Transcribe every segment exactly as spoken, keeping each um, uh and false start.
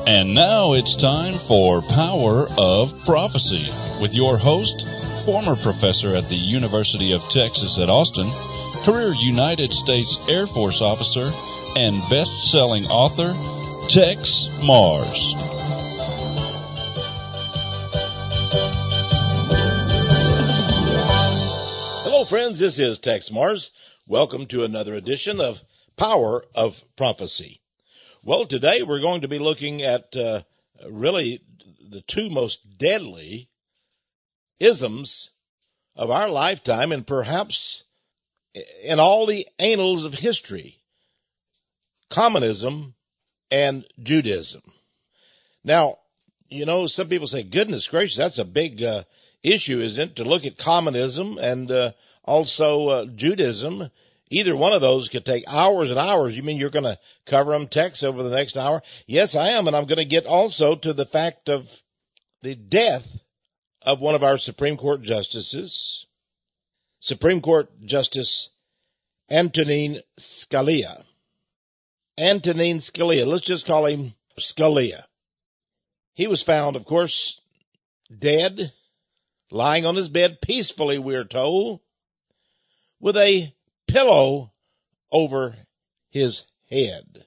And now it's time for Power of Prophecy with your host, former professor at the University of Texas at Austin, career United States Air Force officer, and best-selling author, Tex Mars. Hello, friends. This is Tex Mars. Welcome to another edition of Power of Prophecy. Well, today we're going to be looking at uh, really the two most deadly isms of our lifetime and perhaps in all the annals of history, communism and Judaism. Now, you know, some people say, goodness gracious, that's a big uh, issue, isn't it, to look at communism and uh, also uh, Judaism. Either one of those could take hours and hours. You mean you're going to cover them, Tex, over the next hour? Yes, I am, and I'm going to get also to the fact of the death of one of our Supreme Court justices, Supreme Court Justice Antonin Scalia. Antonin Scalia. Let's just call him Scalia. He was found, of course, dead, lying on his bed peacefully, we're told, with a pillow over his head.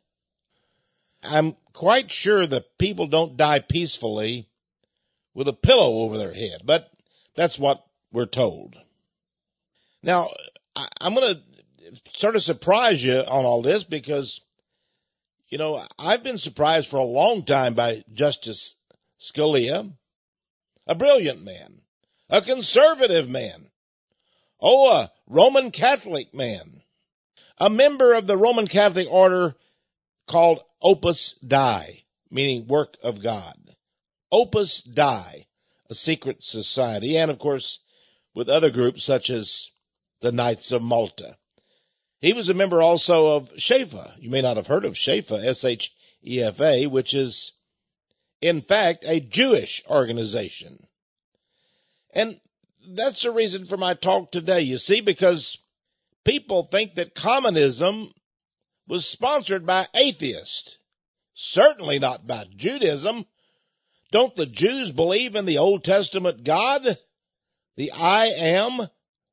I'm quite sure that people don't die peacefully with a pillow over their head, but that's what we're told. Now, I'm going to sort of surprise you on all this because, you know, I've been surprised for a long time by Justice Scalia, a brilliant man, a conservative man, oh, a Roman Catholic man, a member of the Roman Catholic order called Opus Dei, meaning work of God. Opus Dei, a secret society, and of course with other groups such as the Knights of Malta. He was a member also of Shefa. You may not have heard of Shefa, S H E F A, which is in fact a Jewish organization. And that's the reason for my talk today, you see, because people think that communism was sponsored by atheists, certainly not by Judaism. Don't the Jews believe in the Old Testament God, the I Am?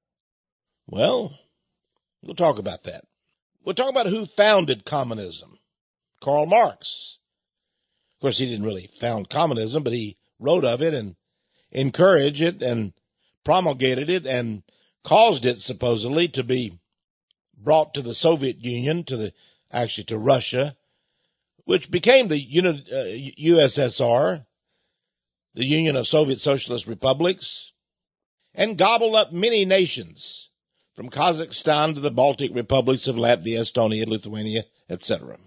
Well, we'll talk about that. We'll talk about who founded communism. Karl Marx. Of course, he didn't really found communism, but he wrote of it and encouraged it and promulgated it and caused it supposedly to be brought to the Soviet Union, to the, actually to Russia, which became the U S S R, the Union of Soviet Socialist Republics, and gobbled up many nations, from Kazakhstan to the Baltic republics of Latvia, Estonia, Lithuania, et cetera.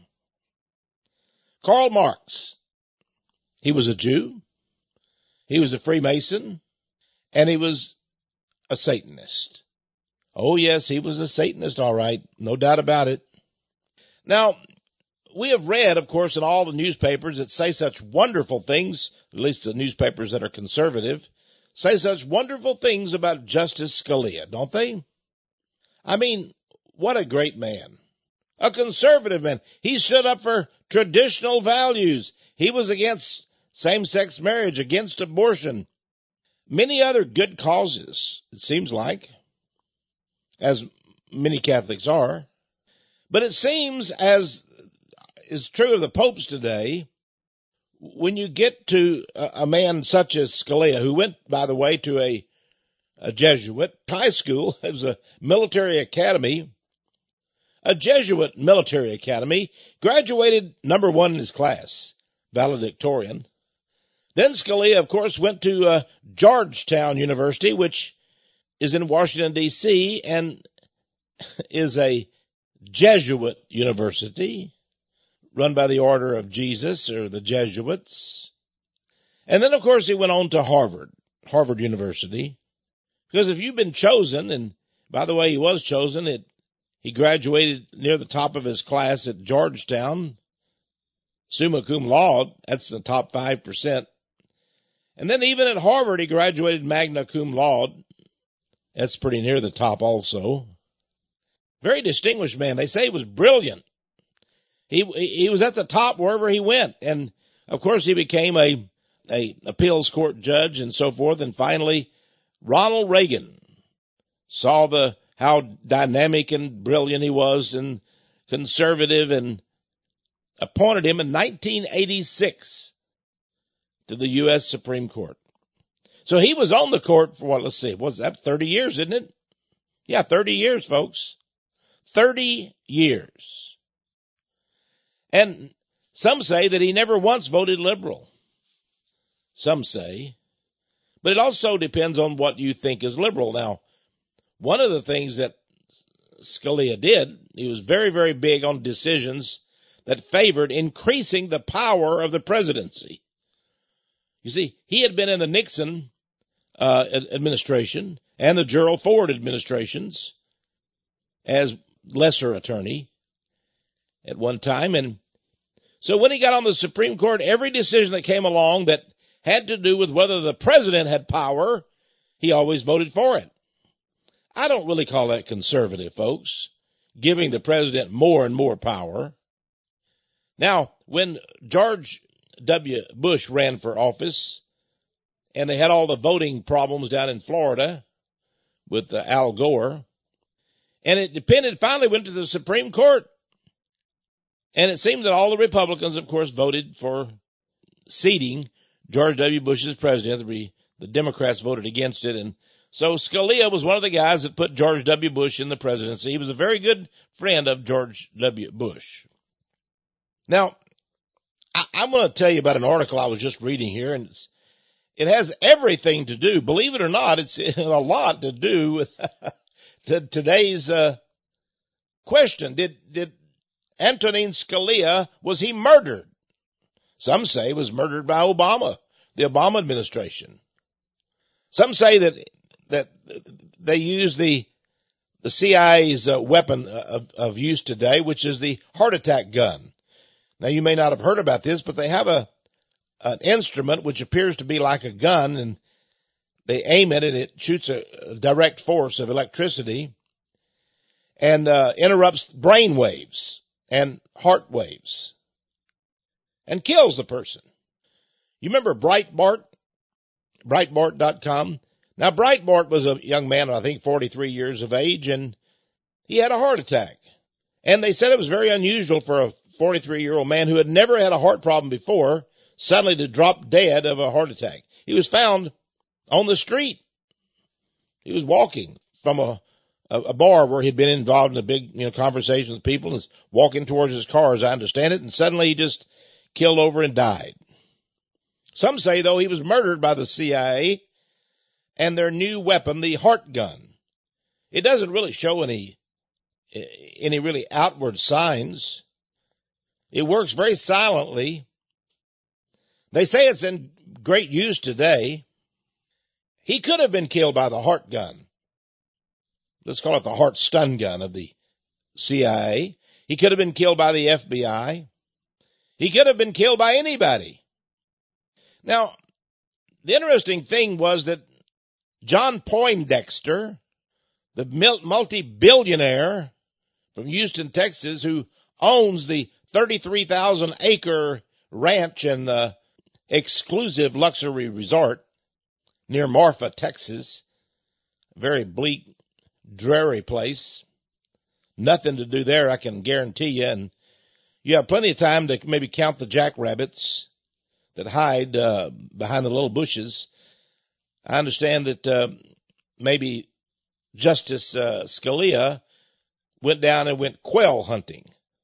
Karl Marx, he was a Jew, he was a Freemason, and he was a Satanist. Oh, yes, he was a Satanist, all right. No doubt about it. Now, we have read, of course, in all the newspapers that say such wonderful things, at least the newspapers that are conservative, say such wonderful things about Justice Scalia, don't they? I mean, what a great man. A conservative man. He stood up for traditional values. He was against same-sex marriage, against abortion. Many other good causes, it seems like, as many Catholics are. But it seems, as is true of the popes today, when you get to a, a man such as Scalia, who went, by the way, to a, a Jesuit high school, it was a military academy, a Jesuit military academy, graduated number one in his class, valedictorian. Then Scalia, of course, went to uh, Georgetown University, which is in Washington, D C, and is a Jesuit university run by the Order of Jesus, or the Jesuits. And then, of course, he went on to Harvard, Harvard University, because if you've been chosen, and by the way, he was chosen, it, he graduated near the top of his class at Georgetown, summa cum laude, that's the top five percent. And then even at Harvard, he graduated magna cum laude. That's pretty near the top also. Very distinguished man. They say he was brilliant. He, he was at the top wherever he went. And Of course, he became a, a appeals court judge and so forth. And finally, Ronald Reagan saw the, how dynamic and brilliant he was and conservative, and appointed him in nineteen eighty-six to the U S Supreme Court. So he was on the court for what, let's see, what's that, thirty years, isn't it? Yeah, thirty years, folks. thirty years. And some say that he never once voted liberal. Some say. But it also depends on what you think is liberal. Now, one of the things that Scalia did, he was very, very big on decisions that favored increasing the power of the presidency. You see, he had been in the Nixon uh, administration and the Gerald Ford administrations as lesser attorney at one time. And so when he got on the Supreme Court, every decision that came along that had to do with whether the president had power, he always voted for it. I don't really call that conservative, folks, giving the president more and more power. Now, when George W. Bush ran for office, and they had all the voting problems down in Florida with uh, Al Gore, and it depended, finally went to the Supreme Court. And it seemed that all the Republicans, of course, voted for seating George W. Bush as president. The, the Democrats voted against it. And so Scalia was one of the guys that put George W. Bush in the presidency. He was a very good friend of George W. Bush. Now, I, I'm going to tell you about an article I was just reading here, and it's, it has everything to do, believe it or not, it's a lot to do with to today's uh, question. Did, did Antonin Scalia, was he murdered? Some say he was murdered by Obama, the Obama administration. Some say that that they use the the C I A's uh, weapon of, of use today, which is the heart attack gun. Now, you may not have heard about this, but they have a an instrument which appears to be like a gun, and they aim it and it shoots a, a direct force of electricity and uh, interrupts brain waves and heart waves and kills the person. You remember Breitbart? Breitbart dot com. Now, Breitbart was a young man, I think forty-three years of age, and he had a heart attack. And they said it was very unusual for a forty-three-year-old man who had never had a heart problem before suddenly to drop dead of a heart attack. He was found on the street. He was walking from a, a, a bar where he'd been involved in a big, you know, conversation with people, and was walking towards his car, as I understand it, and suddenly he just killed over and died. Some say, though, he was murdered by the C I A and their new weapon, the heart gun. It doesn't really show any, any really outward signs. It works very silently. They say it's in great use today. He could have been killed by the heart gun. Let's call it the heart stun gun of the C I A. He could have been killed by the F B I. He could have been killed by anybody. Now, the interesting thing was that John Poindexter, the multi-billionaire from Houston, Texas, who owns the thirty-three thousand acre ranch and uh, exclusive luxury resort near Marfa, Texas, a very bleak, dreary place. Nothing to do there, I can guarantee you. And you have plenty of time to maybe count the jackrabbits that hide uh, behind the little bushes. I understand that uh, maybe Justice uh, Scalia went down and went quail hunting.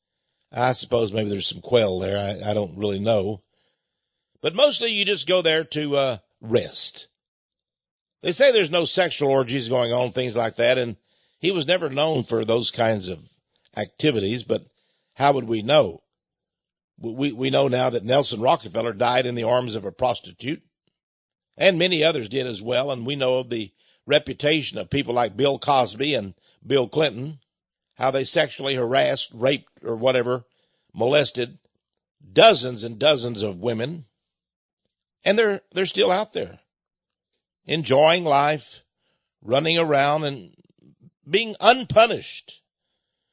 I suppose maybe there's some quail there. I, I don't really know. But mostly you just go there to uh, rest. They say there's no sexual orgies going on, things like that, and he was never known for those kinds of activities, but how would we know? We, we know now that Nelson Rockefeller died in the arms of a prostitute, and many others did as well, and we know of the reputation of people like Bill Cosby and Bill Clinton, how they sexually harassed, raped, or whatever, molested dozens and dozens of women, and they're they're still out there, enjoying life, running around, and being unpunished.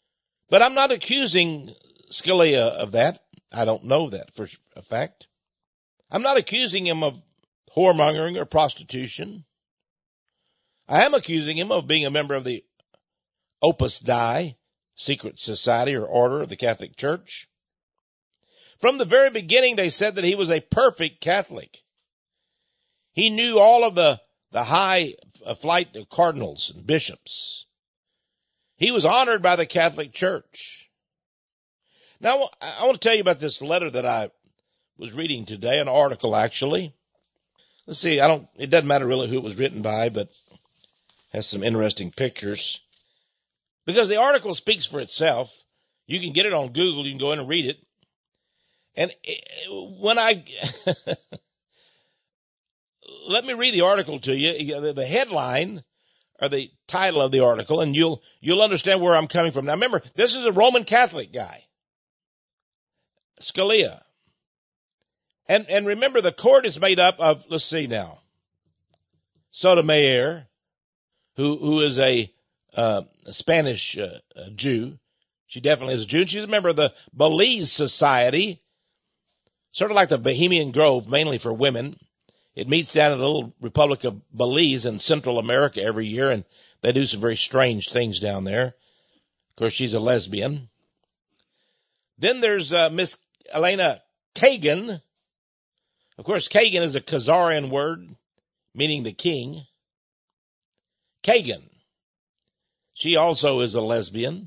But I'm not accusing Scalia of that. I don't know that for a fact. I'm not accusing him of whoremongering or prostitution. I am accusing him of being a member of the Opus Dei, secret society or order of the Catholic Church. From the very beginning, they said that he was a perfect Catholic. He knew all of the, the high flight of cardinals and bishops. He was honored by the Catholic Church. Now, I want to tell you about this letter that I was reading today, an article actually. Let's see, I don't, it doesn't matter really who it was written by, but has some interesting pictures. Because the article speaks for itself. You can get it on Google, you can go in and read it. And when I, let me read the article to you, the headline or the title of the article, and you'll, you'll understand where I'm coming from. Now remember, this is a Roman Catholic guy. Scalia. And, and remember, the court is made up of, let's see now, Sotomayor, who, who is a, uh, a Spanish uh, a Jew. She definitely is a Jew. And she's a member of the Belize Society, sort of like the Bohemian Grove, mainly for women. It meets down in the little Republic of Belize in Central America every year, and they do some very strange things down there. Of course, she's a lesbian. Then there's uh, Miss Elena Kagan. Of course, Kagan is a Khazarian word, meaning the king. Kagan. She also is a lesbian.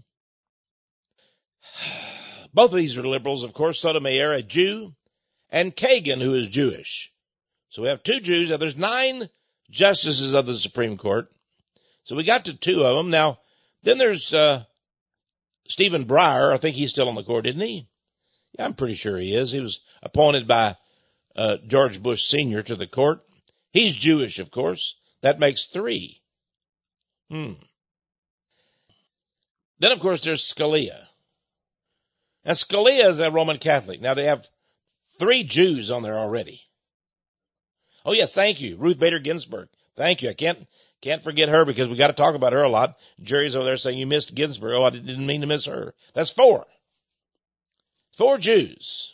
Both of these are liberals, of course. Sotomayor, a Jew, and Kagan, who is Jewish. So we have two Jews. Now, there's nine justices of the Supreme Court. So we got to two of them. Now, then there's uh Stephen Breyer. I think he's still on the court, isn't he? Yeah, I'm pretty sure he is. He was appointed by uh George Bush Senior to the court. He's Jewish, of course. That makes three. Hmm. Then, of course, there's Scalia. Now, Scalia is a Roman Catholic. Now, they have three Jews on there already. Oh, yes, thank you. Ruth Bader Ginsburg. Thank you. I can't can't forget her because we got to talk about her a lot. Jerry's over there saying you missed Ginsburg. Oh, I didn't mean to miss her. That's four. Four Jews.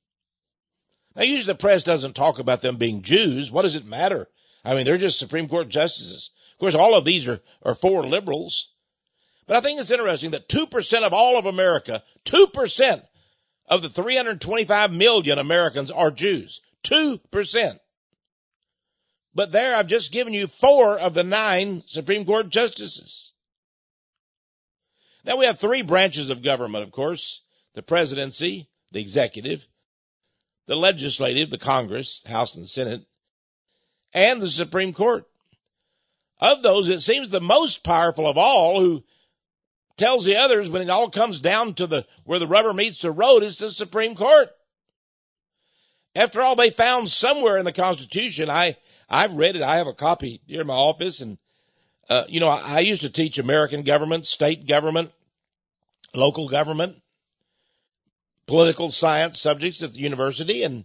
Now, usually the press doesn't talk about them being Jews. What does it matter? I mean, they're just Supreme Court justices. Of course, all of these are, are four liberals. But I think it's interesting that two percent of all of America, two percent of the three hundred twenty-five million Americans are Jews. two percent. But there, I've just given you four of the nine Supreme Court justices. Now, we have three branches of government, of course. The presidency, the executive, the legislative, the Congress, House and Senate, and the Supreme Court. Of those, it seems the most powerful of all, who tells the others when it all comes down to the where the rubber meets the road, is the Supreme Court. After all, they found somewhere in the Constitution, I, I've read it, I have a copy here in my office, and, uh, you know, I, I used to teach American government, state government, local government, political science subjects at the university, and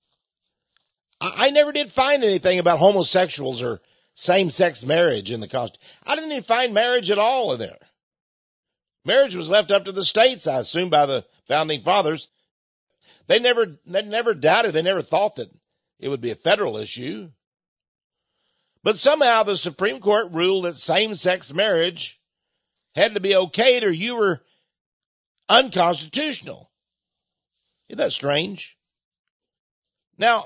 I, I never did find anything about homosexuals or same-sex marriage in the Constitution. I didn't even find marriage at all in there. Marriage was left up to the states, I assume, by the founding fathers. They never, they never doubted, they never thought that it would be a federal issue. But somehow the Supreme Court ruled that same-sex marriage had to be okayed or you were unconstitutional. Isn't that strange? Now,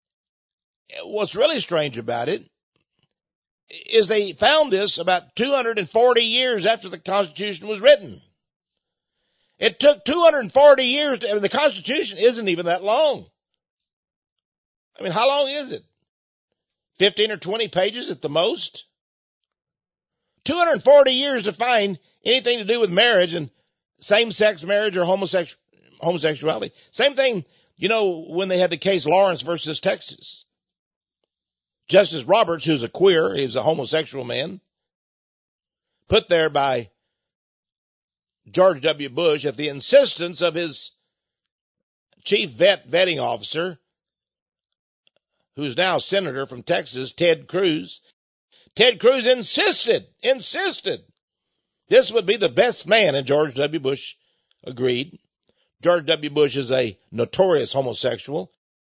what's really strange about it is they found this about two hundred forty years after the Constitution was written. It took two hundred forty years to, I mean, the Constitution isn't even that long. I mean, how long is it? fifteen or twenty pages at the most? two hundred forty years to find anything to do with marriage and same-sex marriage or homosexu- homosexuality. Same thing, you know, when they had the case Lawrence versus Texas. Justice Roberts, who's a queer, he's a homosexual man, put there by George W. Bush at the insistence of his chief vet vetting officer, who's now a senator from Texas, Ted Cruz. Ted Cruz insisted, insisted this would be the best man, and George W. Bush agreed. George W. Bush is a notorious homosexual,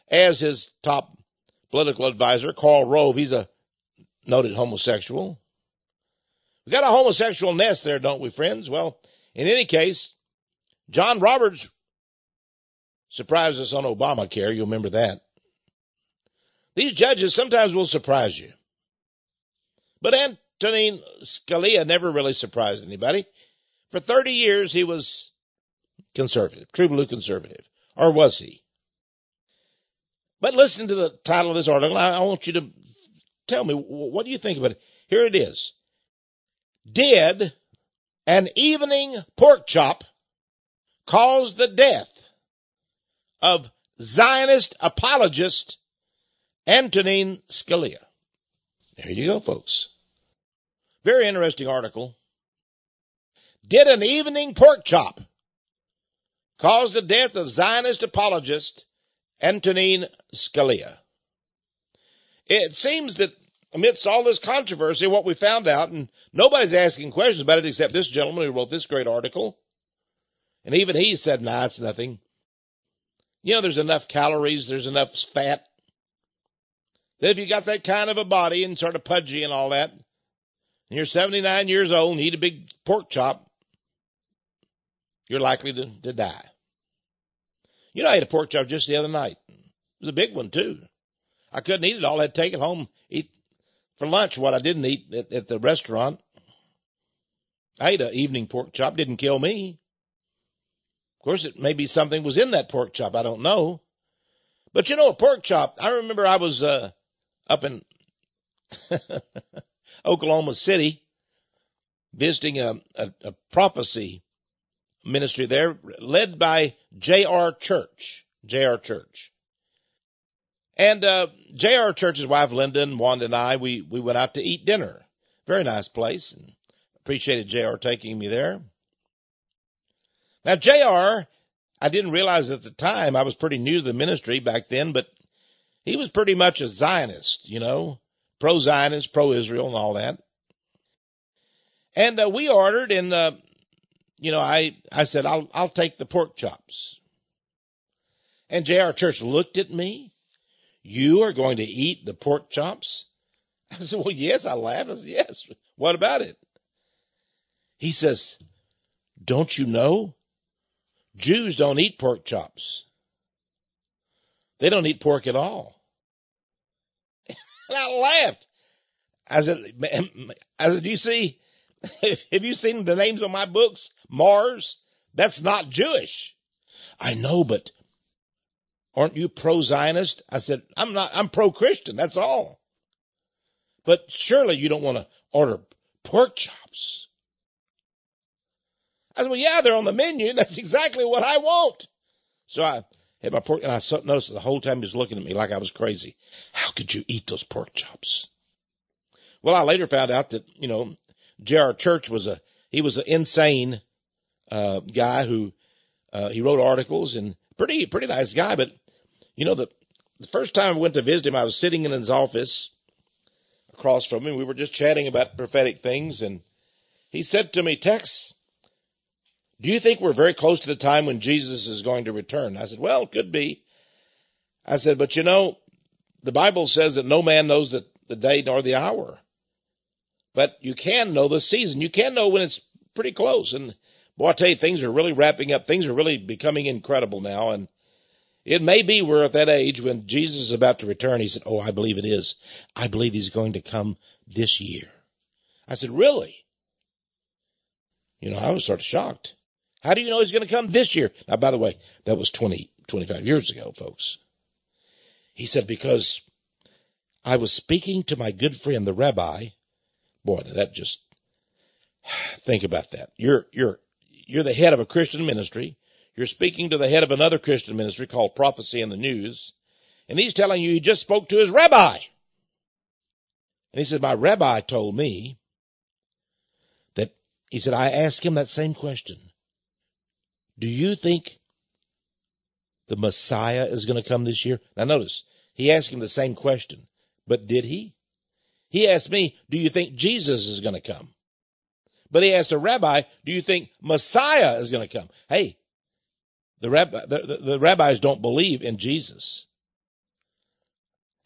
as his top political advisor. Karl Rove, he's a noted homosexual. We got a homosexual nest there, don't we, friends? Well, in any case, John Roberts surprised us on Obamacare. You'll remember that. These judges sometimes will surprise you. But Antonin Scalia never really surprised anybody. For thirty years, he was conservative, true blue conservative. Or was he? But listen to the title of this article. I, I want you to tell me, what do you think about it? Here it is. Did an evening pork chop cause the death of Zionist apologist Antonin Scalia? There you go, folks. Very interesting article. Did an evening pork chop cause the death of Zionist apologist Antonin Scalia? It seems that amidst all this controversy, what we found out, and nobody's asking questions about it except this gentleman who wrote this great article, and even he said, nah, it's nothing. You know, there's enough calories, there's enough fat, that if you got that kind of a body and sort of pudgy and all that, and you're seventy-nine years old and you eat a big pork chop, you're likely to, to die. You know, I ate a pork chop just the other night. It was a big one, too. I couldn't eat it all. I had to take it home, eat for lunch what I didn't eat at, at the restaurant. I ate an evening pork chop. Didn't kill me. Of course, it maybe something was in that pork chop. I don't know. But you know, a pork chop, I remember I was uh, up in Oklahoma City visiting a, a, a prophecy ministry there led by J R Church. J R Church. And uh J R Church's wife, Linda, and Wanda and I, we, we went out to eat dinner. Very nice place. And appreciated J R taking me there. Now, J R, I didn't realize at the time, I was pretty new to the ministry back then, but he was pretty much a Zionist, you know, pro-Zionist, pro-Israel and all that. And uh, we ordered, and, uh, you know, I, I said, I'll, I'll take the pork chops. And J R Church looked at me. You are going to eat the pork chops? I said, well, yes. I laughed. I said, yes. What about it? He says, don't you know? Jews don't eat pork chops. They don't eat pork at all. And I laughed. I said, I said, do you see, have you seen the names on my books? Mars? That's not Jewish. I know, but aren't you pro-Zionist? I said, I'm not, I'm pro-Christian. That's all. But surely you don't want to order pork chops. I said, well, yeah, they're on the menu. That's exactly what I want. So I had my pork, and I noticed the whole time he was looking at me like I was crazy. How could you eat those pork chops? Well, I later found out that, you know, J R Church was a, he was an insane, uh, guy who, uh, he wrote articles and pretty, pretty nice guy. But, you know, the, the first time I went to visit him, I was sitting in his office across from him. We were just chatting about prophetic things. And he said to me, Tex, do you think we're very close to the time when Jesus is going to return? I said, well, it could be. I said, but you know, the Bible says that no man knows the, the day nor the hour. But you can know the season. You can know when it's pretty close. And boy, I tell you, things are really wrapping up. Things are really becoming incredible now. And it may be we're at that age when Jesus is about to return. He said, oh, I believe it is. I believe he's going to come this year. I said, really? You know, I was sort of shocked. How do you know he's going to come this year? Now, by the way, that was twenty, twenty-five years ago, folks. He said, because I was speaking to my good friend, the rabbi. Boy, that just, think about that. You're, you're, you're the head of a Christian ministry. You're speaking to the head of another Christian ministry called Prophecy in the News. And he's telling you he just spoke to his rabbi. And he said, my rabbi told me that, he said, I asked him that same question. Do you think the Messiah is going to come this year? Now notice, he asked him the same question, but did he? He asked me, do you think Jesus is going to come? But he asked a rabbi, do you think Messiah is going to come? Hey, the, rabbi, the, the, the rabbis don't believe in Jesus.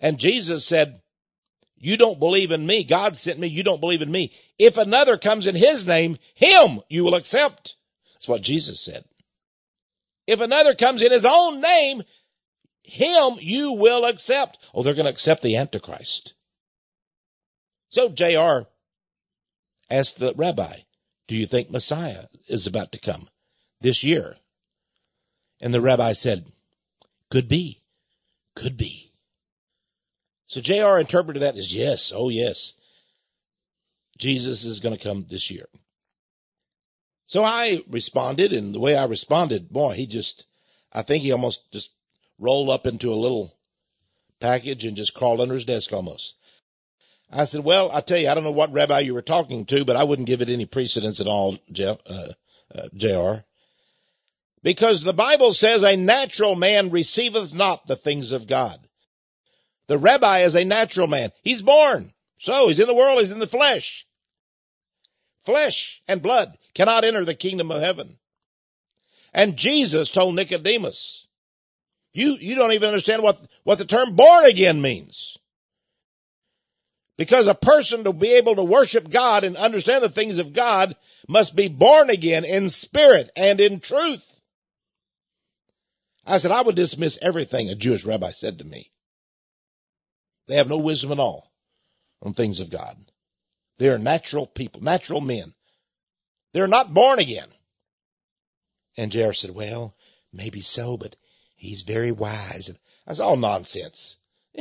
And Jesus said, you don't believe in me. God sent me. You don't believe in me. If another comes in his name, him you will accept. That's what Jesus said. If another comes in his own name, him you will accept. Oh, they're going to accept the Antichrist. So J R asked the rabbi, do you think Messiah is about to come this year? And the rabbi said, could be, could be. So J R interpreted that as yes, oh yes, Jesus is going to come this year. So I responded, and the way I responded, boy, he just, I think he almost just rolled up into a little package and just crawled under his desk almost. I said, well, I tell you, I don't know what rabbi you were talking to, but I wouldn't give it any precedence at all, J, uh, uh, J R. Because the Bible says a natural man receiveth not the things of God. The rabbi is a natural man. He's born. So he's in the world. He's in the flesh. Flesh and blood cannot enter the kingdom of heaven. And Jesus told Nicodemus, you, you don't even understand what, what the term born again means. Because a person to be able to worship God and understand the things of God must be born again in spirit and in truth. I said, I would dismiss everything a Jewish rabbi said to me. They have no wisdom at all on things of God. They are natural people, natural men. They're not born again. And J R said, well, maybe so, but he's very wise. And that's all nonsense.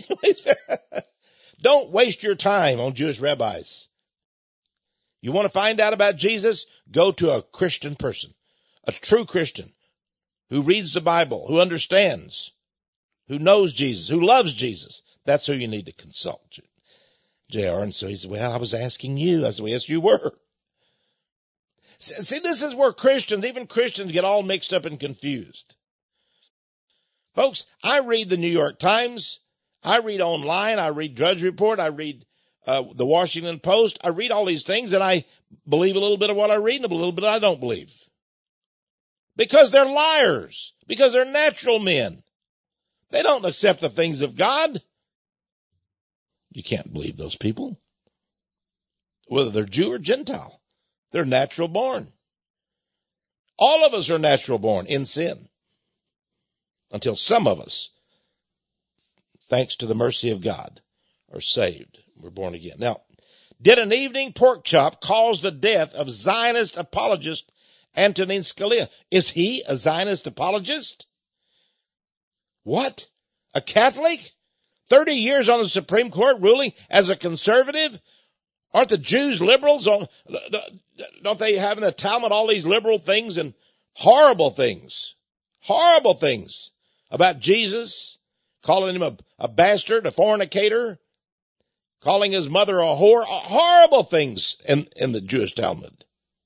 Don't waste your time on Jewish rabbis. You want to find out about Jesus? Go to a Christian person, a true Christian who reads the Bible, who understands, who knows Jesus, who loves Jesus. That's who you need to consult, J R. And so he said, well, I was asking you. I said, well, yes, you were. See, this is where Christians, even Christians, get all mixed up and confused. Folks, I read the New York Times. I read online. I read Drudge Report. I read uh, the Washington Post. I read all these things, and I believe a little bit of what I read and a little bit I don't believe. Because they're liars. Because they're natural men. They don't accept the things of God. You can't believe those people. Whether they're Jew or Gentile. They're natural born. All of us are natural born in sin. Until some of us, thanks to the mercy of God, are saved. We're born again. Now, did an evening pork chop cause the death of Zionist apologist Antonin Scalia? Is he a Zionist apologist? What? A Catholic? thirty years on the Supreme Court ruling as a conservative? Aren't the Jews liberals? Don't they have in the Talmud all these liberal things and horrible things? Horrible things about Jesus, calling him a, a bastard, a fornicator, calling his mother a whore, horrible things in, in the Jewish Talmud.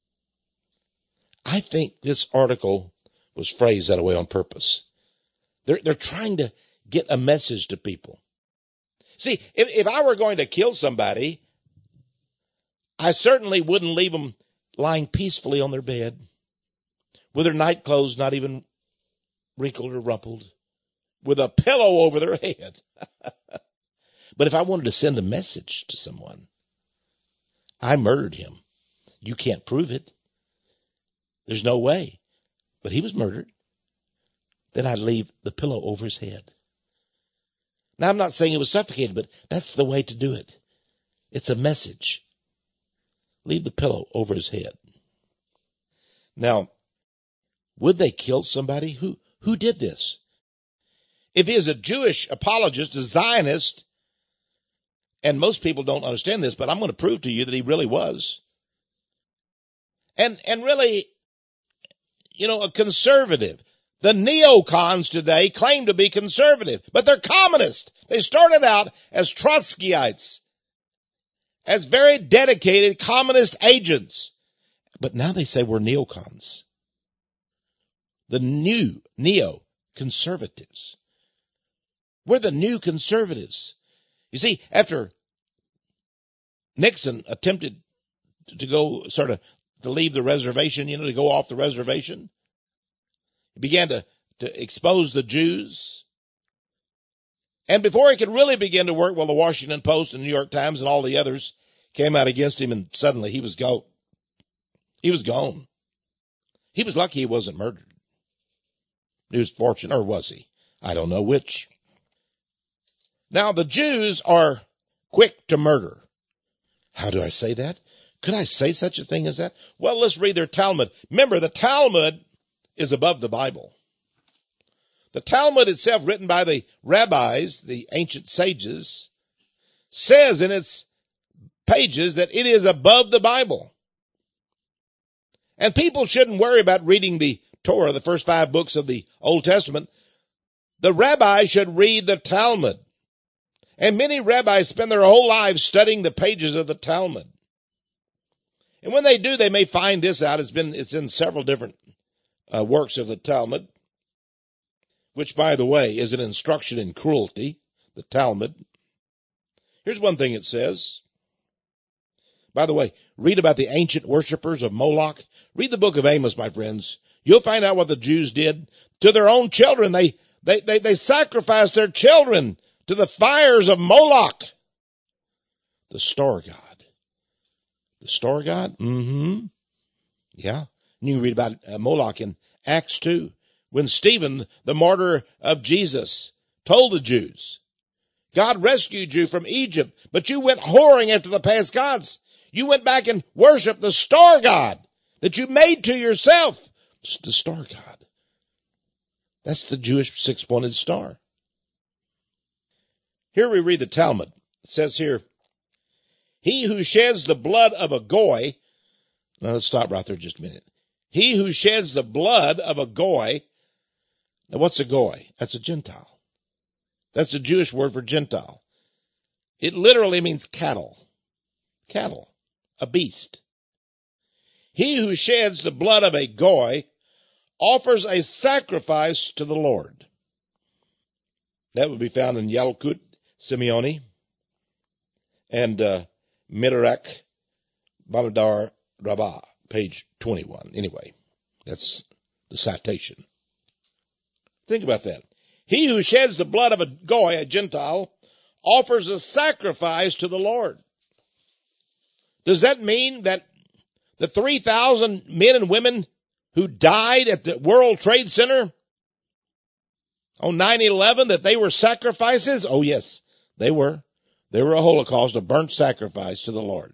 I think this article was phrased that way on purpose. They're, they're trying to get a message to people. See, if, if I were going to kill somebody, I certainly wouldn't leave them lying peacefully on their bed with their night clothes not even wrinkled or rumpled, with a pillow over their head. But if I wanted to send a message to someone, I murdered him. You can't prove it. There's no way. But he was murdered. Then I'd leave the pillow over his head. Now, I'm not saying he was suffocated, but that's the way to do it. It's a message. Leave the pillow over his head. Now, would they kill somebody? Who, who did this? If he is a Jewish apologist, a Zionist, and most people don't understand this, but I'm going to prove to you that he really was. And, and really, you know, a conservative. The neocons today claim to be conservative, but they're communist. They started out as Trotskyites, as very dedicated communist agents. But now they say we're neocons. The new neo-conservatives. We're the new conservatives. You see, after Nixon attempted to go sort of to leave the reservation, you know, to go off the reservation, he began to, to expose the Jews. And before he could really begin to work, well, the Washington Post and New York Times and all the others came out against him, and suddenly he was gone. He was gone. He was lucky he wasn't murdered. He was fortunate, or was he? I don't know which. Now, the Jews are quick to murder. How do I say that? Could I say such a thing as that? Well, let's read their Talmud. Remember, the Talmud is above the Bible. The Talmud itself, written by the rabbis, the ancient sages, says in its pages that it is above the Bible. And people shouldn't worry about reading the Torah, the first five books of the Old Testament. The rabbis should read the Talmud. And many rabbis spend their whole lives studying the pages of the Talmud. And when they do, they may find this out. It's been, it's in several different uh, works of the Talmud, which, by the way, is an instruction in cruelty, the Talmud. Here's one thing it says. By the way, read about the ancient worshipers of Moloch. Read the book of Amos, my friends. You'll find out what the Jews did to their own children. They, they, they, they sacrificed their children to the fires of Moloch, the star god. The star god? Mm-hmm. Yeah. And you can read about uh, Moloch in Acts two, when Stephen, the martyr of Jesus, told the Jews, God rescued you from Egypt, but you went whoring after the past gods. You went back and worshiped the star god that you made to yourself. It's the star god. That's the Jewish six-pointed star. Here we read the Talmud. It says here, he who sheds the blood of a goy, now let's stop right there just a minute. He who sheds the blood of a goy, now what's a goy? That's a Gentile. That's the Jewish word for Gentile. It literally means cattle. Cattle. A beast. He who sheds the blood of a goy offers a sacrifice to the Lord. That would be found in Yalkut Simeoni and uh, Midrash Bamidbar Rabbah, page twenty-one. Anyway, that's the citation. Think about that. He who sheds the blood of a goy, a Gentile, offers a sacrifice to the Lord. Does that mean that the three thousand men and women who died at the World Trade Center on nine eleven, that they were sacrifices? Oh, yes, they were. They were a Holocaust, a burnt sacrifice to the Lord.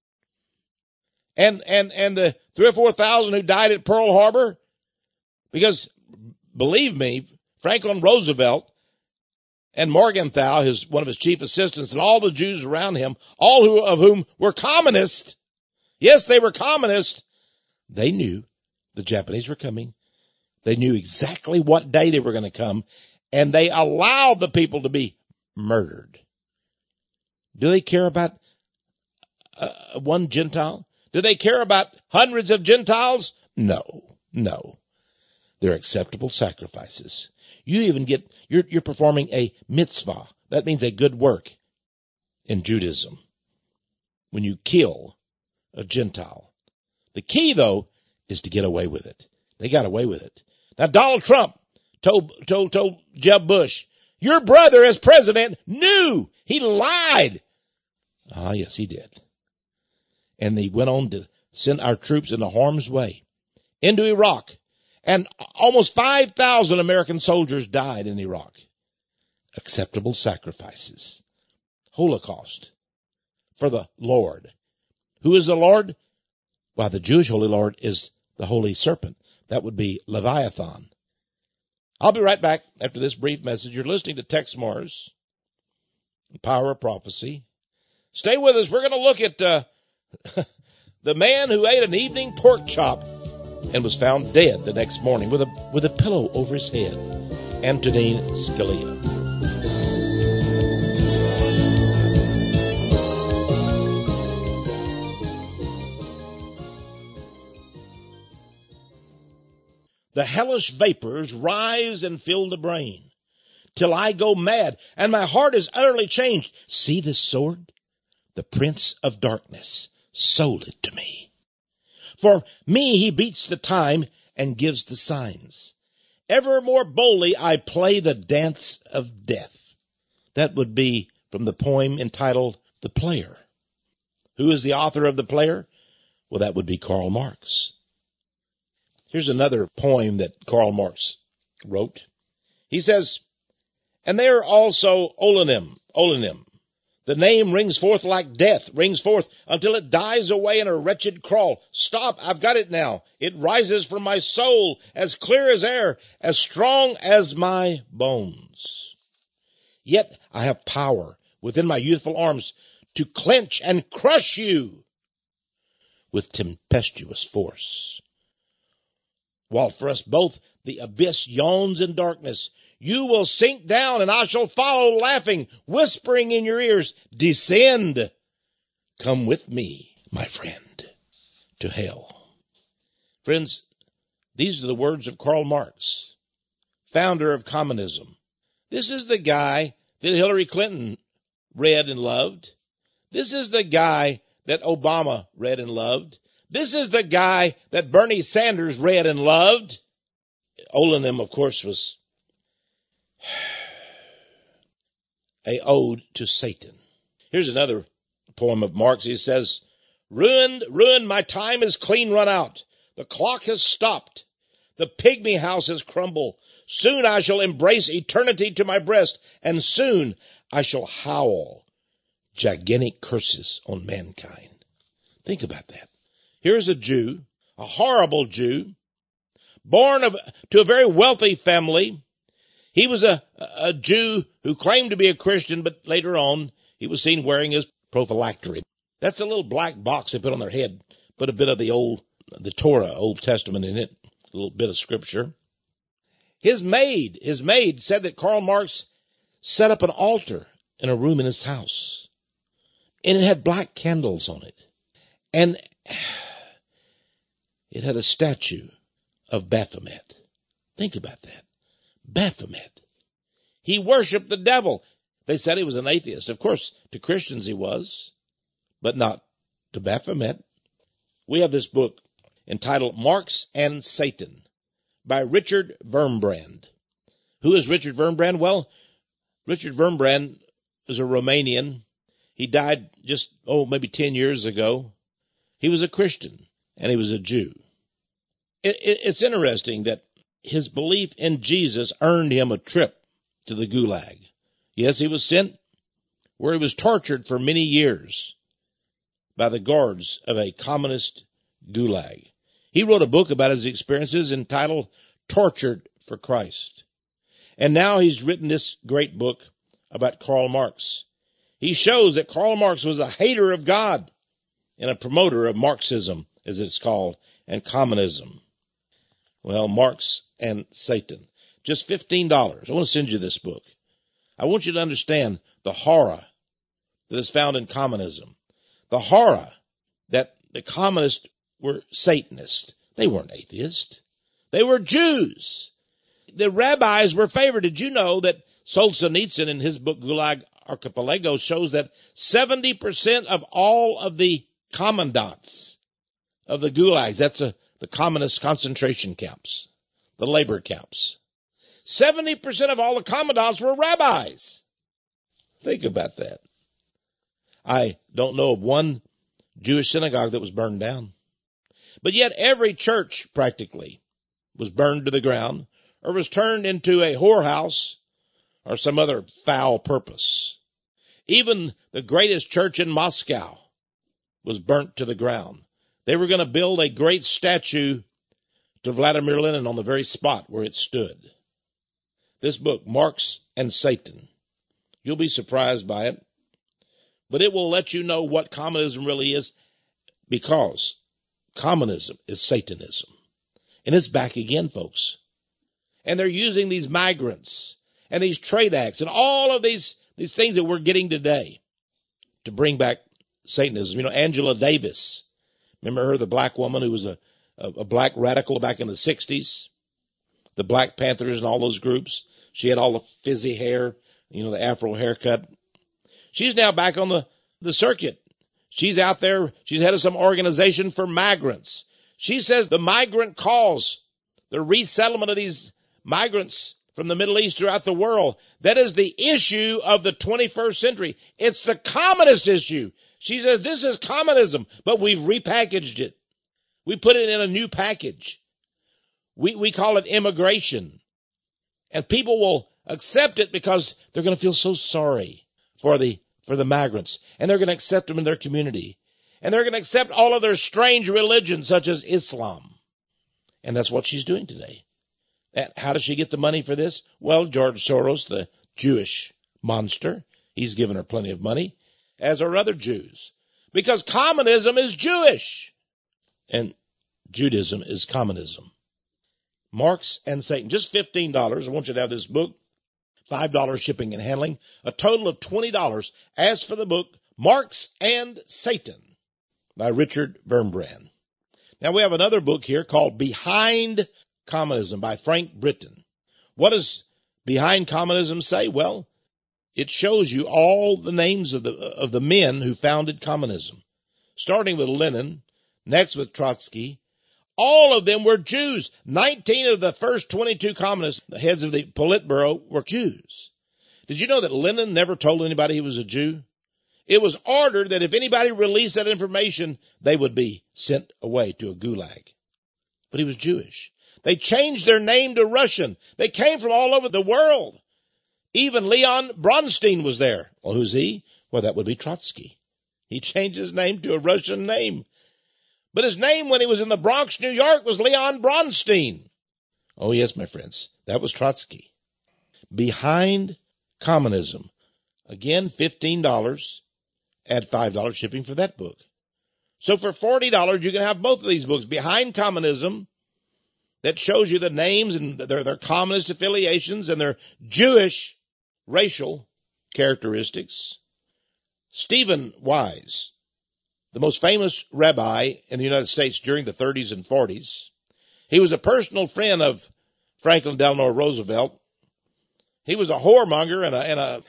And, and, and the three or four thousand who died at Pearl Harbor, because believe me, Franklin Roosevelt and Morgenthau, his, one of his chief assistants, and all the Jews around him, all who, of whom were communists. Yes, they were communists. They knew the Japanese were coming. They knew exactly what day they were going to come, and they allowed the people to be murdered. Do they care about uh, one Gentile? Do they care about hundreds of Gentiles? No, no. They're acceptable sacrifices. You even get, you're, you're performing a mitzvah. That means a good work in Judaism. When you kill a Gentile. The key, though, is to get away with it. They got away with it. Now, Donald Trump told, told, told Jeb Bush, your brother as president knew. He lied. Ah, yes, he did. And he went on to send our troops into harm's way into Iraq. And almost five thousand American soldiers died in Iraq. Acceptable sacrifices. Holocaust for the Lord. Who is the Lord? Why, the Jewish Holy Lord is the Holy Serpent. That would be Leviathan. I'll be right back after this brief message. You're listening to Tex Mars, Power of Prophecy. Stay with us. We're going to look at uh, the man who ate an evening pork chop and was found dead the next morning with a with a pillow over his head. Antonin Scalia. The hellish vapors rise and fill the brain, till I go mad, and my heart is utterly changed. See this sword? The Prince of Darkness sold it to me. For me he beats the time and gives the signs. Ever more boldly I play the dance of death. That would be from the poem entitled The Player. Who is the author of The Player? Well, that would be Karl Marx. Here's another poem that Karl Marx wrote. He says, and there also Olanim, Olanim. The name rings forth like death, rings forth until it dies away in a wretched crawl. Stop, I've got it now. It rises from my soul as clear as air, as strong as my bones. Yet I have power within my youthful arms to clench and crush you with tempestuous force. While for us both the abyss yawns in darkness, you will sink down and I shall follow laughing, whispering in your ears, descend. Come with me, my friend, to hell. Friends, these are the words of Karl Marx, founder of communism. This is the guy that Hillary Clinton read and loved. This is the guy that Obama read and loved. This is the guy that Bernie Sanders read and loved. Olanim, of course, was a ode to Satan. Here's another poem of Marx. He says, ruined, ruined, my time is clean run out. The clock has stopped. The pygmy house has crumbled. Soon I shall embrace eternity to my breast, and soon I shall howl gigantic curses on mankind. Think about that. Here's a Jew, a horrible Jew, born of, to a very wealthy family. He was a, a Jew who claimed to be a Christian, but later on he was seen wearing his prophylactory. That's a little black box they put on their head, put a bit of the old, the Torah, Old Testament in it, a little bit of scripture. His maid, his maid said that Karl Marx set up an altar in a room in his house, and it had black candles on it, and it had a statue of Baphomet. Think about that. Baphomet. He worshiped the devil. They said he was an atheist. Of course, to Christians he was, but not to Baphomet. We have this book entitled Marx and Satan by Richard Wurmbrand. Who is Richard Wurmbrand? Well, Richard Wurmbrand is a Romanian. He died just, oh, maybe ten years ago. He was a Christian, and he was a Jew. It, it, it's interesting that his belief in Jesus earned him a trip to the Gulag. Yes, he was sent where he was tortured for many years by the guards of a communist Gulag. He wrote a book about his experiences entitled Tortured for Christ. And now he's written this great book about Karl Marx. He shows that Karl Marx was a hater of God and a promoter of Marxism, as it's called, and communism. Well, Marx and Satan. Just fifteen dollars. I want to send you this book. I want you to understand the horror that is found in communism. The horror that the communists were Satanists. They weren't atheists. They were Jews. The rabbis were favored. Did you know that Solzhenitsyn in his book Gulag Archipelago shows that seventy percent of all of the commandants of the gulags, that's a, the communist concentration camps, the labor camps, seventy percent of all the commandants were rabbis. Think about that. I don't know of one Jewish synagogue that was burned down. But yet every church practically was burned to the ground or was turned into a whorehouse or some other foul purpose. Even the greatest church in Moscow was burnt to the ground. They were going to build a great statue to Vladimir Lenin on the very spot where it stood. This book, Marx and Satan, you'll be surprised by it, but it will let you know what communism really is, because communism is Satanism. And it's back again, folks. And they're using these migrants and these trade acts and all of these, these things that we're getting today to bring back Satanism. You know, Angela Davis, remember her, the black woman who was a, a, a black radical back in the sixties? The Black Panthers and all those groups. She had all the fizzy hair, you know, the afro haircut. She's now back on the, the circuit. She's out there. She's head of some organization for migrants. She says the migrant cause, the resettlement of these migrants from the Middle East throughout the world. That is the issue of the twenty-first century. It's the communist issue. She says this is communism, but we've repackaged it. We put it in a new package. We, we call it immigration. And people will accept it because they're going to feel so sorry for the, for the migrants. And they're going to accept them in their community. And they're going to accept all of their strange religions such as Islam. And that's what she's doing today. And how does she get the money for this? Well, George Soros, the Jewish monster, he's given her plenty of money, as are other Jews. Because communism is Jewish. And Judaism is communism. Marx and Satan, just fifteen dollars. I want you to have this book. five dollars shipping and handling. A total of twenty dollars. As for the book, Marx and Satan by Richard Wurmbrand. Now we have another book here called Behind Communism by Frank Britton. What does Behind Communism say? Well, it shows you all the names of the, of the men who founded communism. Starting with Lenin, next with Trotsky. All of them were Jews. nineteen of the first twenty-two communists, the heads of the Politburo, were Jews. Did you know that Lenin never told anybody he was a Jew? It was ordered that if anybody released that information, they would be sent away to a gulag. But he was Jewish. They changed their name to Russian. They came from all over the world. Even Leon Bronstein was there. Well, who's he? Well, that would be Trotsky. He changed his name to a Russian name. But his name when he was in the Bronx, New York, was Leon Bronstein. Oh, yes, my friends, that was Trotsky. Behind Communism. Again, fifteen dollars. Add five dollars shipping for that book. So for forty dollars, you can have both of these books. Behind Communism, that shows you the names and their, their communist affiliations and their Jewish racial characteristics. Stephen Wise, the most famous rabbi in the United States during the thirties and forties. He was a personal friend of Franklin Delano Roosevelt. He was a whoremonger and a, and a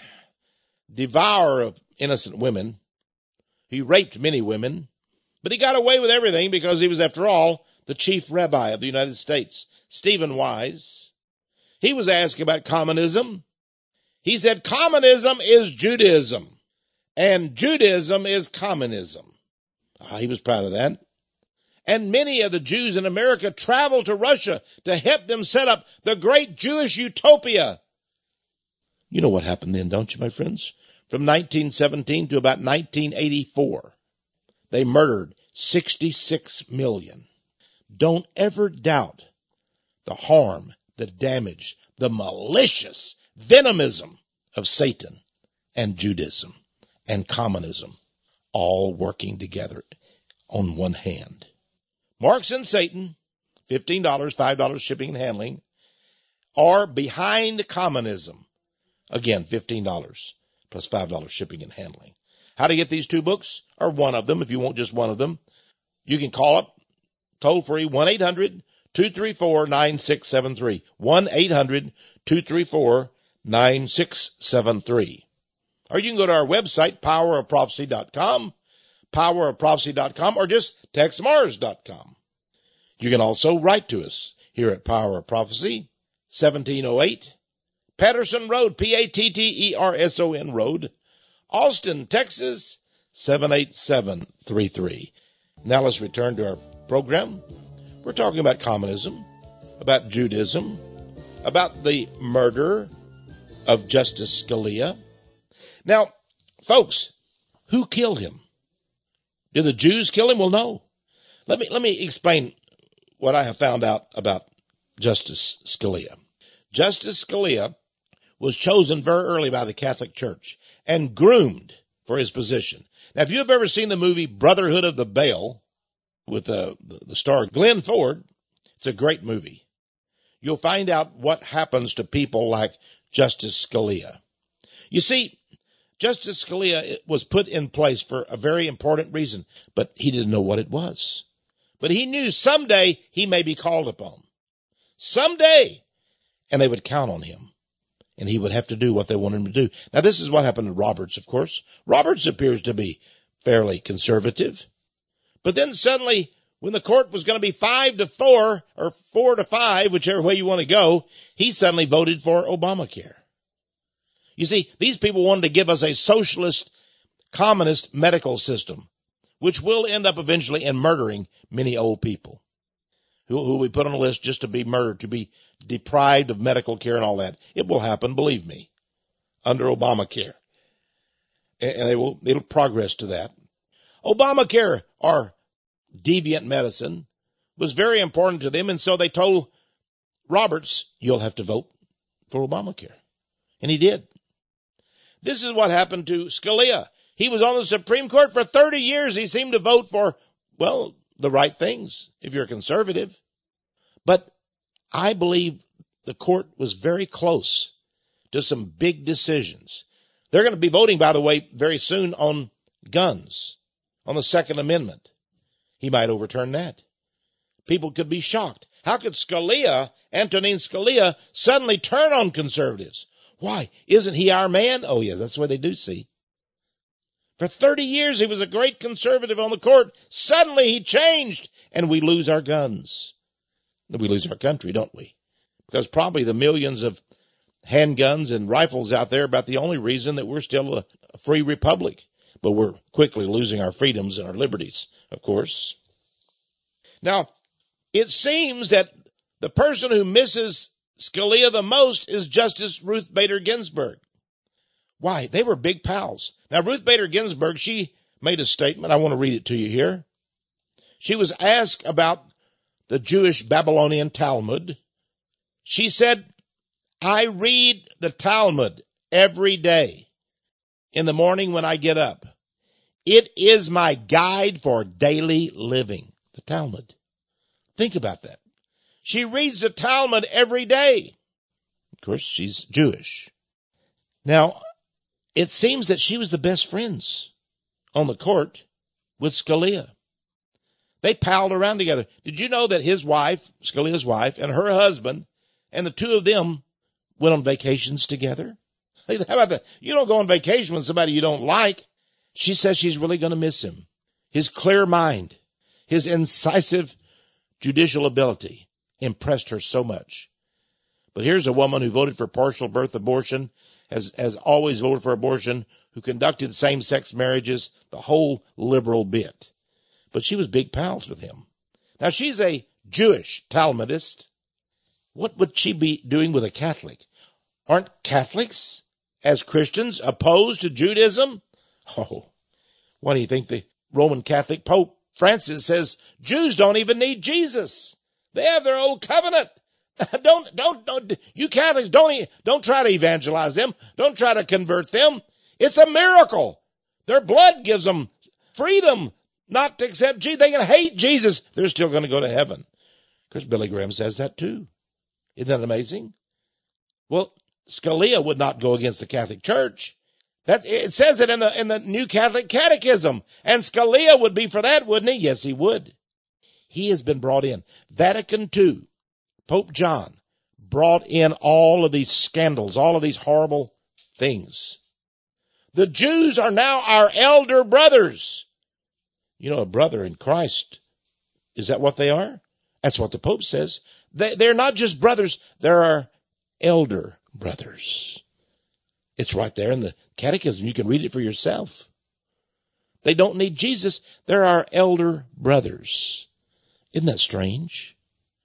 devourer of innocent women. He raped many women, but he got away with everything because he was, after all, the chief rabbi of the United States. Stephen Wise. He was asked about communism. He said, communism is Judaism, and Judaism is communism. Ah, he was proud of that. And many of the Jews in America traveled to Russia to help them set up the great Jewish utopia. You know what happened then, don't you, my friends? From nineteen seventeen to about nineteen eighty-four, they murdered sixty-six million. Don't ever doubt the harm, the damage, the malicious venomism of Satan and Judaism and communism, all working together on one hand. Marx and Satan, fifteen dollars, five dollars shipping and handling, are Behind Communism. Again, fifteen dollars plus five dollars shipping and handling. How to get these two books, or one of them if you want just one of them? You can call up toll free one eight hundred two three four nine six seven three. one eight hundred two three four nine six seven three. Or you can go to our website, power of prophecy dot com, power of prophecy dot com, or just text mars dot com. You can also write to us here at Power of Prophecy, seventeen oh eight Patterson Road, P A T T E R S O N Road, Austin, Texas, seven eight seven three three. Now let's return to our program. We're talking about communism, about Judaism, about the murder of Justice Scalia. Now, folks, who killed him? Did the Jews kill him? Well, no. Let me, let me explain what I have found out about Justice Scalia. Justice Scalia was chosen very early by the Catholic Church and groomed for his position. Now, if you have ever seen the movie Brotherhood of the Veil with uh, the, the star Glenn Ford, it's a great movie. You'll find out what happens to people like Justice Scalia. You see, Justice Scalia was put in place for a very important reason, but he didn't know what it was. But he knew someday he may be called upon. Someday. And they would count on him. And he would have to do what they wanted him to do. Now, this is what happened to Roberts, of course. Roberts appears to be fairly conservative. But then suddenly, when the court was going to be five to four or four to five, whichever way you want to go, he suddenly voted for Obamacare. You see, these people wanted to give us a socialist, communist medical system, which will end up eventually in murdering many old people who, who we put on a list just to be murdered, to be deprived of medical care and all that. It will happen, believe me, under Obamacare. And they will, it'll progress to that. Obamacare, or deviant medicine, was very important to them, and so they told Roberts, you'll have to vote for Obamacare. And he did. This is what happened to Scalia. He was on the Supreme Court for thirty years. He seemed to vote for, well, the right things, if you're a conservative. But I believe the court was very close to some big decisions. They're going to be voting, by the way, very soon on guns, on the Second Amendment. He might overturn that. People could be shocked. How could Scalia, Antonin Scalia, suddenly turn on conservatives? Why? Isn't he our man? Oh, yeah, that's the way they do see. For thirty years, he was a great conservative on the court. Suddenly he changed, and we lose our guns. We lose our country, don't we? Because probably the millions of handguns and rifles out there are about the only reason that we're still a, a free republic. But we're quickly losing our freedoms and our liberties, of course. Now, it seems that the person who misses Scalia the most is Justice Ruth Bader Ginsburg. Why? They were big pals. Now, Ruth Bader Ginsburg, she made a statement. I want to read it to you here. She was asked about the Jewish Babylonian Talmud. She said, I read the Talmud every day in the morning when I get up. It is my guide for daily living, the Talmud. Think about that. She reads the Talmud every day. Of course, she's Jewish. Now, it seems that she was the best friends on the court with Scalia. They palled around together. Did you know that his wife, Scalia's wife, and her husband, and the two of them went on vacations together? How about that? You don't go on vacation with somebody you don't like. She says she's really going to miss him. His clear mind, his incisive judicial ability impressed her so much. But here's a woman who voted for partial birth abortion, has, has always voted for abortion, who conducted same-sex marriages, the whole liberal bit. But she was big pals with him. Now, she's a Jewish Talmudist. What would she be doing with a Catholic? Aren't Catholics, as Christians, opposed to Judaism? Oh, what do you think the Roman Catholic Pope Francis says? Jews don't even need Jesus. They have their old covenant. don't, don't, don't, you Catholics don't, don't try to evangelize them. Don't try to convert them. It's a miracle. Their blood gives them freedom not to accept Jesus. They can hate Jesus. They're still going to go to heaven. Because Billy Graham says that too. Isn't that amazing? Well, Scalia would not go against the Catholic Church. That, it says it in the, in the New Catholic Catechism. And Scalia would be for that, wouldn't he? Yes, he would. He has been brought in. Vatican Two, Pope John, brought in all of these scandals, all of these horrible things. The Jews are now our elder brothers. You know, a brother in Christ, is that what they are? That's what the Pope says. They, they're not just brothers, they're our elder brothers. It's right there in the Catechism. You can read it for yourself. They don't need Jesus. They're our elder brothers. Isn't that strange?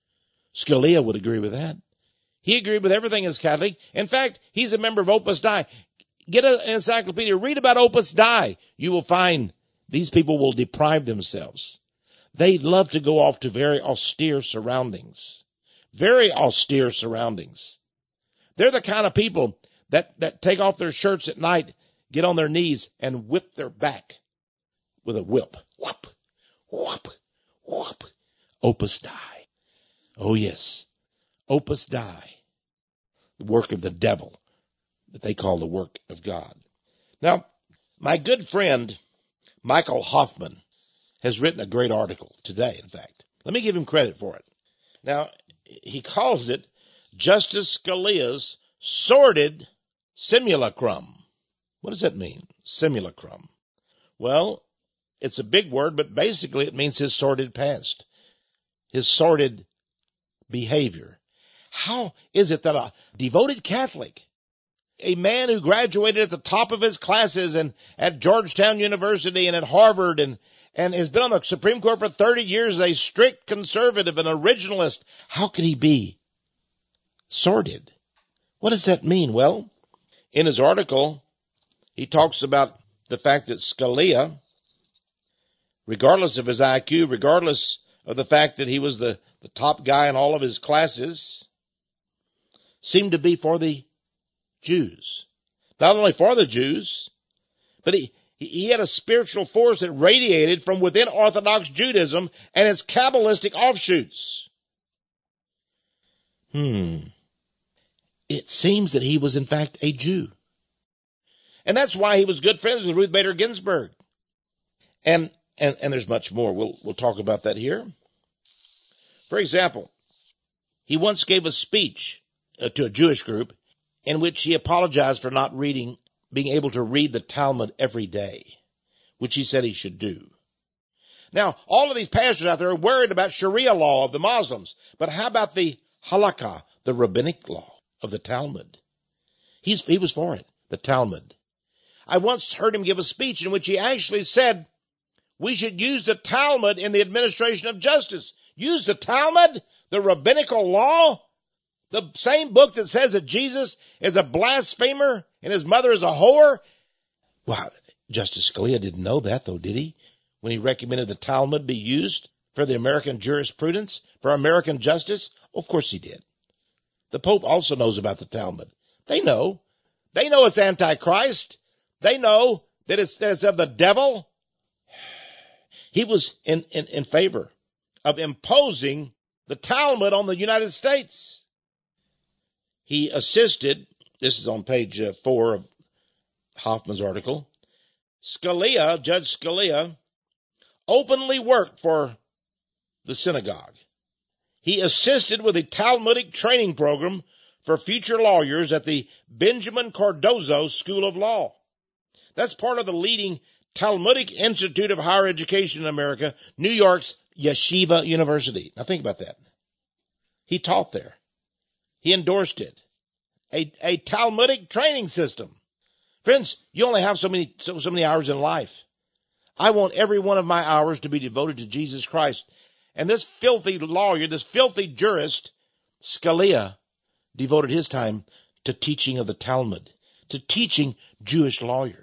Scalia would agree with that. He agreed with everything as Catholic. In fact, he's a member of Opus Dei. Get an encyclopedia. Read about Opus Dei. You will find these people will deprive themselves. They love to go off to very austere surroundings. Very austere surroundings. They're the kind of people that, that take off their shirts at night, get on their knees, and whip their back with a whip. Whoop, whoop, whoop. Opus Dei. Oh, yes. Opus Dei. The work of the devil that they call the work of God. Now, my good friend, Michael Hoffman, has written a great article today, in fact. Let me give him credit for it. Now, he calls it Justice Scalia's Sordid Simulacrum. What does that mean? Simulacrum. Well, It's a big word, but basically it means his sordid past, his sordid behavior. How is it that a devoted Catholic, a man who graduated at the top of his classes and at Georgetown University and at Harvard and, and has been on the Supreme Court for thirty years, a strict conservative, an originalist, how could he be sordid? What does that mean? Well, in his article, he talks about the fact that Scalia, regardless of his I Q, regardless of the fact that he was the, the top guy in all of his classes, seemed to be for the Jews. Not only for the Jews, but he, he had a spiritual force that radiated from within Orthodox Judaism and its Kabbalistic offshoots. Hmm. It seems that he was in fact a Jew. And that's why he was good friends with Ruth Bader Ginsburg. And, and, and there's much more. We'll, we'll talk about that here. For example, he once gave a speech uh, to a Jewish group in which he apologized for not reading, being able to read the Talmud every day, which he said he should do. Now, all of these pastors out there are worried about Sharia law of the Muslims, but how about the halakha, the rabbinic law of the Talmud? He's, he was for it, the Talmud. I once heard him give a speech in which he actually said, we should use the Talmud in the administration of justice. Use the Talmud, the rabbinical law, the same book that says that Jesus is a blasphemer and his mother is a whore. Well, Justice Scalia didn't know that, though, did he? When he recommended the Talmud be used for the American jurisprudence, for American justice? Of course he did. The Pope also knows about the Talmud. They know. They know it's Antichrist. They know that it's, that it's of the devil. He was in, in, in favor of imposing the Talmud on the United States. He assisted, this is on page uh, four of Hoffman's article, Scalia, Judge Scalia, openly worked for the synagogue. He assisted with a Talmudic training program for future lawyers at the Benjamin Cardozo School of Law. That's part of the leading Talmudic Institute of Higher Education in America, New York's Yeshiva University. Now think about that. He taught there. He endorsed it. A, a Talmudic training system. Friends, you only have so many, so, so many hours in life. I want every one of my hours to be devoted to Jesus Christ. And this filthy lawyer, this filthy jurist, Scalia, devoted his time to teaching of the Talmud, to teaching Jewish lawyers.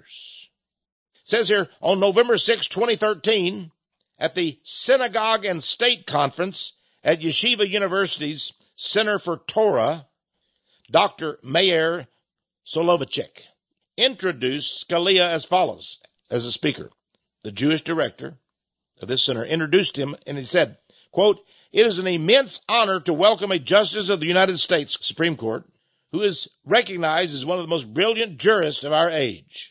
It says here, on November sixth, twenty thirteen, at the Synagogue and State Conference at Yeshiva University's Center for Torah, Doctor Meir Soloveichik introduced Scalia as follows, as a speaker. The Jewish director of this center introduced him, and he said, quote, it is an immense honor to welcome a justice of the United States Supreme Court who is recognized as one of the most brilliant jurists of our age.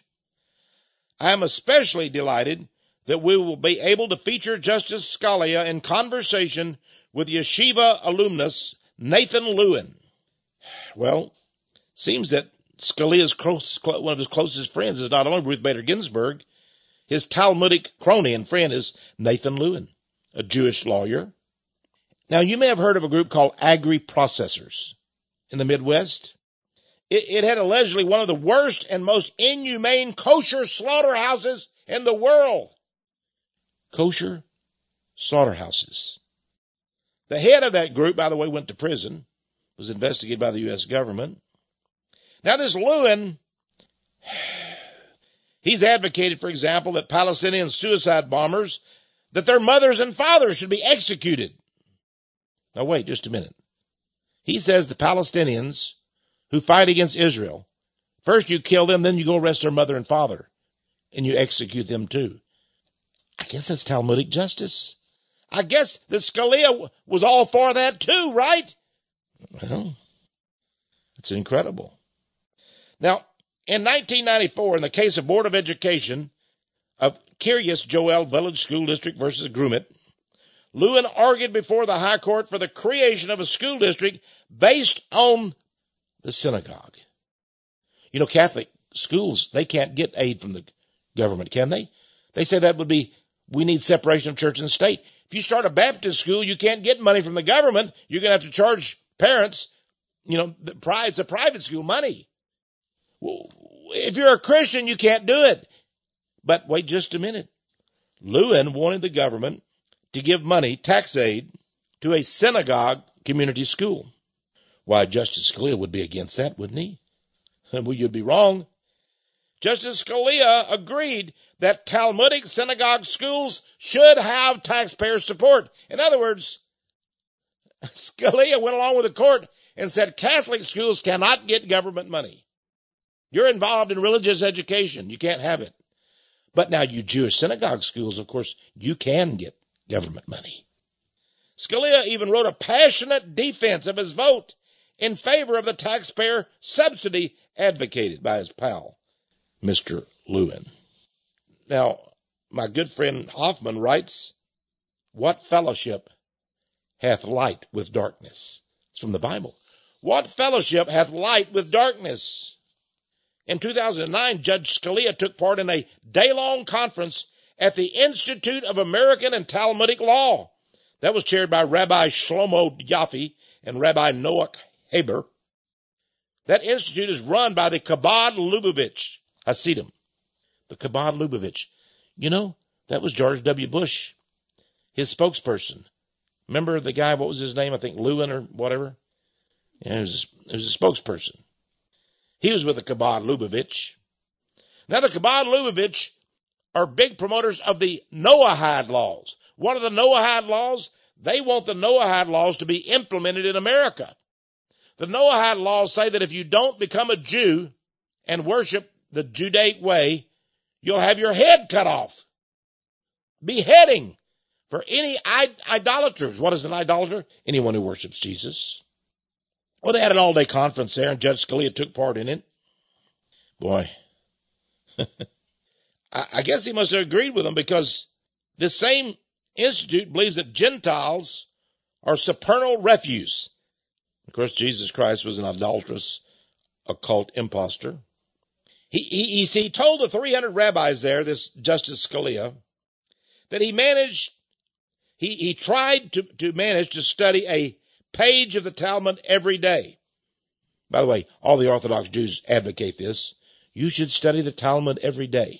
I am especially delighted that we will be able to feature Justice Scalia in conversation with Yeshiva alumnus Nathan Lewin. Well, seems that Scalia's close, one of his closest friends is not only Ruth Bader Ginsburg, his Talmudic crony and friend is Nathan Lewin, a Jewish lawyer. Now, you may have heard of a group called Agri-Processors in the Midwest. It, it had allegedly one of the worst and most inhumane kosher slaughterhouses in the world. Kosher slaughterhouses. The head of that group, by the way, went to prison, was investigated by the U S government. Now, this Lewin, he's advocated, for example, that Palestinian suicide bombers, that their mothers and fathers should be executed. Now, wait just a minute. He says the Palestinians who fight against Israel, first you kill them, then you go arrest their mother and father, and you execute them too. I guess that's Talmudic justice. I guess the Scalia was all for that too, right? Well, it's incredible. Now, in nineteen ninety-four, in the case of Board of Education of Kiryas Joel Village School District versus Grumit, Lewin argued before the High Court for the creation of a school district based on the synagogue. You know, Catholic schools, they can't get aid from the government, can they? They say that would be We need separation of church and state. If you start a Baptist school, you can't get money from the government. You're going to have to charge parents, you know, the pri- it's a private school money. Well, if you're a Christian, you can't do it. But wait just a minute. Lewin wanted the government to give money, tax aid, to a synagogue community school. Why, Justice Scalia would be against that, wouldn't he? Well, you'd be wrong. Justice Scalia agreed that Talmudic synagogue schools should have taxpayer support. In other words, Scalia went along with the court and said Catholic schools cannot get government money. You're involved in religious education. You can't have it. But now you Jewish synagogue schools, of course, you can get government money. Scalia even wrote a passionate defense of his vote in favor of the taxpayer subsidy advocated by his pal, Mister Lewin. Now, my good friend Hoffman writes, what fellowship hath light with darkness? It's from the Bible. What fellowship hath light with darkness? In two thousand nine, Judge Scalia took part in a day-long conference at the Institute of American and Talmudic Law. That was chaired by Rabbi Shlomo Yaffe and Rabbi Noach Haber. That institute is run by the Chabad Lubavitch Hasidim. The Chabad Lubavitch. You know, that was George W. Bush, his spokesperson. Remember the guy, what was his name? I think Lewin or whatever. Yeah, it was, it was a spokesperson. He was with the Chabad Lubavitch. Now the Chabad Lubavitch are big promoters of the Noahide laws. What are the Noahide laws? They want the Noahide laws to be implemented in America. The Noahide laws say that if you don't become a Jew and worship the Judaic way, you'll have your head cut off. Beheading for any idolaters. What is an idolater? Anyone who worships Jesus. Well, they had an all-day conference there, and Judge Scalia took part in it. Boy, I, I guess he must have agreed with them, because this same institute believes that Gentiles are supernal refuse. Of course, Jesus Christ was an idolatrous, occult imposter. He, he, he told the three hundred rabbis there, this Justice Scalia, that he managed, he, he tried to, to manage to study a page of the Talmud every day. By the way, all the Orthodox Jews advocate this. You should study the Talmud every day.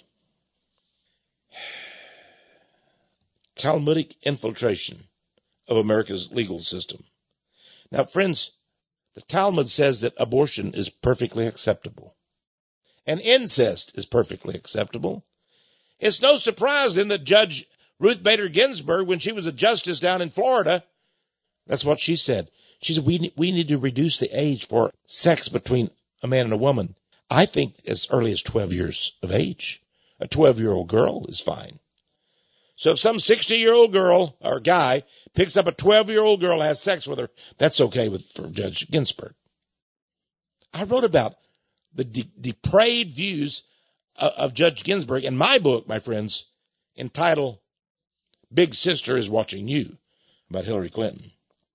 Talmudic infiltration of America's legal system. Now, friends, the Talmud says that abortion is perfectly acceptable. And incest is perfectly acceptable. It's no surprise then that Judge Ruth Bader Ginsburg, when she was a justice down in Florida, that's what she said. She said, we, we need to reduce the age for sex between a man and a woman. I think as early as twelve years of age. A twelve-year-old girl is fine. So if some sixty-year-old girl or guy picks up a twelve-year-old girl and has sex with her, that's okay with for Judge Ginsburg. I wrote about the de- depraved views of, of Judge Ginsburg in my book, my friends, entitled Big Sister is Watching You, about Hillary Clinton.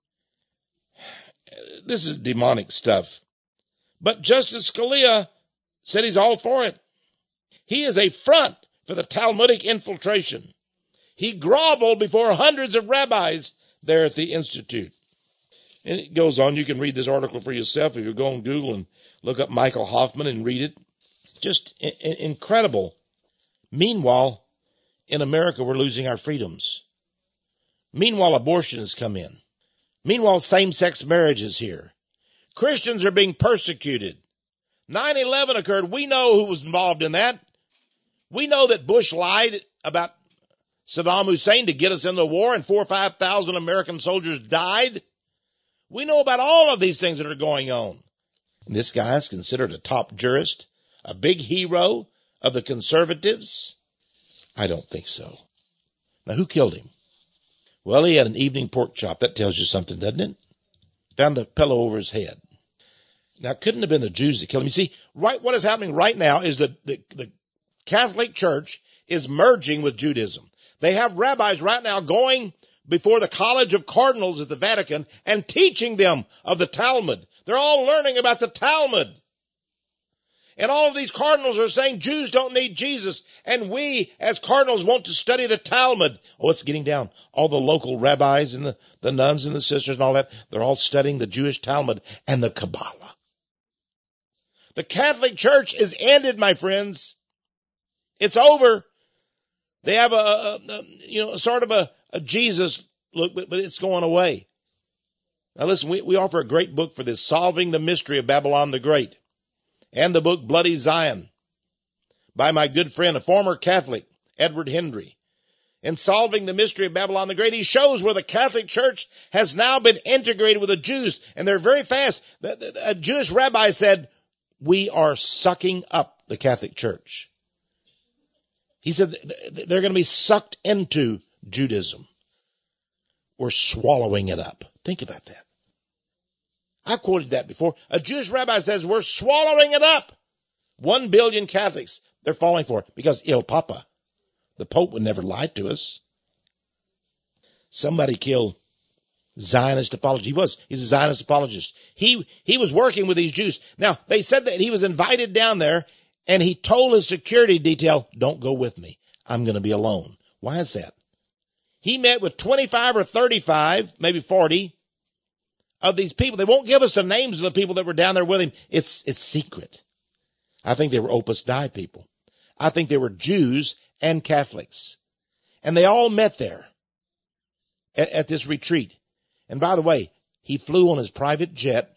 This is demonic stuff. But Justice Scalia said he's all for it. He is a front for the Talmudic infiltration. He groveled before hundreds of rabbis there at the Institute. And it goes on. You can read this article for yourself if you go on Google and look up Michael Hoffman and read it. Just I- I- incredible. Meanwhile, in America, we're losing our freedoms. Meanwhile, abortion has come in. Meanwhile, same-sex marriage is here. Christians are being persecuted. nine eleven occurred. We know who was involved in that. We know that Bush lied about Saddam Hussein to get us into the war, and four or five thousand American soldiers died. We know about all of these things that are going on. And this guy is considered a top jurist, a big hero of the conservatives. I don't think so. Now, who killed him? Well, he had an evening pork chop. That tells you something, doesn't it? Found a pillow over his head. Now, it couldn't have been the Jews that killed him. You see, right, what is happening right now is that the, the Catholic Church is merging with Judaism. They have rabbis right now going before the College of Cardinals at the Vatican and teaching them of the Talmud. They're all learning about the Talmud. And all of these cardinals are saying Jews don't need Jesus. And we, as cardinals, want to study the Talmud. Oh, it's getting down. All the local rabbis and the, the nuns and the sisters and all that, they're all studying the Jewish Talmud and the Kabbalah. The Catholic Church is ended, my friends. It's over. They have a, a, a you know, sort of a, a Jesus look, but, but it's going away. Now listen, we, we offer a great book for this, Solving the Mystery of Babylon the Great, and the book Bloody Zion by my good friend, a former Catholic, Edward Hendry. In Solving the Mystery of Babylon the Great, he shows where the Catholic Church has now been integrated with the Jews, and they're very fast. The, the, a Jewish rabbi said, we are sucking up the Catholic Church. He said they're going to be sucked into Judaism. We're swallowing it up. Think about that. I quoted that before. A Jewish rabbi says we're swallowing it up. One billion Catholics, they're falling for it because Il Papa, the Pope, would never lie to us. Somebody killed Zionist apologist. He was. He's a Zionist apologist. He, he was working with these Jews. Now, they said that he was invited down there and he told his security detail, don't go with me. I'm going to be alone. Why is that? He met with twenty-five or thirty-five, maybe forty of these people. They won't give us the names of the people that were down there with him. It's, it's secret. I think they were Opus Dei people. I think they were Jews and Catholics. And they all met there at, at this retreat. And by the way, he flew on his private jet.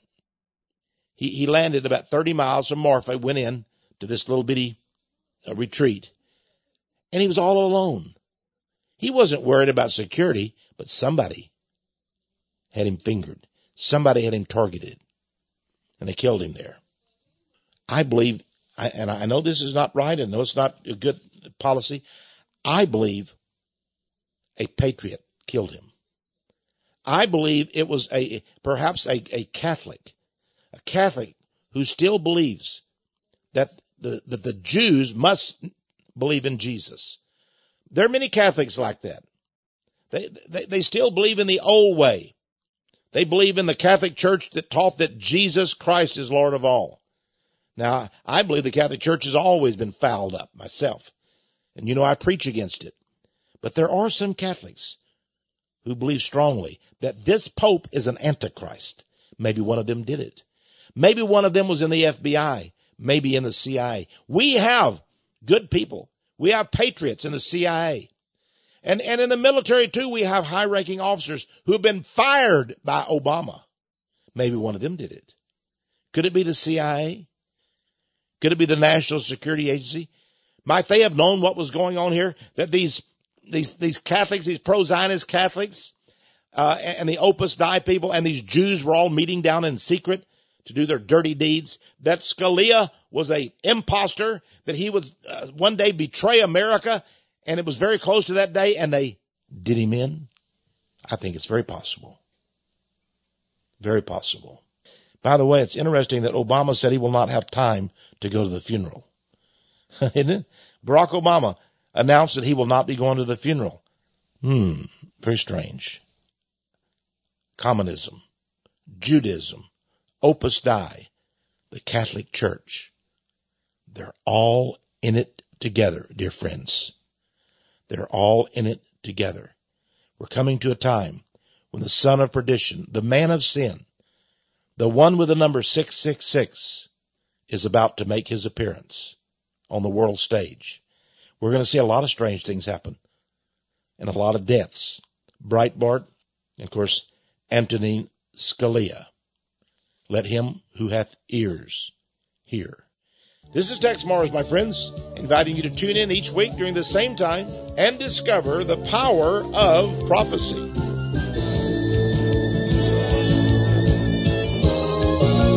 He, he landed about thirty miles from Morpha, went in to this little bitty uh, retreat. And he was all alone. He wasn't worried about security, but somebody had him fingered. Somebody had him targeted. And they killed him there. I believe, and I know this is not right, and I know it's not a good policy. I believe a patriot killed him. I believe it was a, perhaps a, a Catholic, a Catholic who still believes that the, that the Jews must believe in Jesus. There are many Catholics like that. They, they, they still believe in the old way. They believe in the Catholic Church that taught that Jesus Christ is Lord of all. Now, I believe the Catholic Church has always been fouled up myself. And you know, I preach against it. But there are some Catholics who believe strongly that this Pope is an Antichrist. Maybe one of them did it. Maybe one of them was in the F B I. Maybe in the C I A. We have good people. We have patriots in the C I A. And, and in the military too, we have high-ranking officers who have been fired by Obama. Maybe one of them did it. Could it be the C I A? Could it be the National Security Agency? Might they have known what was going on here? That these, these, these Catholics, these pro-Zionist Catholics, uh, and the Opus Dei people and these Jews were all meeting down in secret to do their dirty deeds, that Scalia was a imposter, that he would uh, one day betray America, and it was very close to that day, and they did him in? I think it's very possible. Very possible. By the way, it's interesting that Obama said he will not have time to go to the funeral. Isn't it? Barack Obama announced that he will not be going to the funeral. Hmm, very strange. Communism, Judaism, Opus Dei, the Catholic Church. They're all in it together, dear friends. They're all in it together. We're coming to a time when the son of perdition, the man of sin, the one with the number six six six, is about to make his appearance on the world stage. We're going to see a lot of strange things happen and a lot of deaths. Breitbart, and of course, Antonin Scalia. Let him who hath ears hear. This is Tex Morris, my friends, inviting you to tune in each week during the same time and discover the power of prophecy.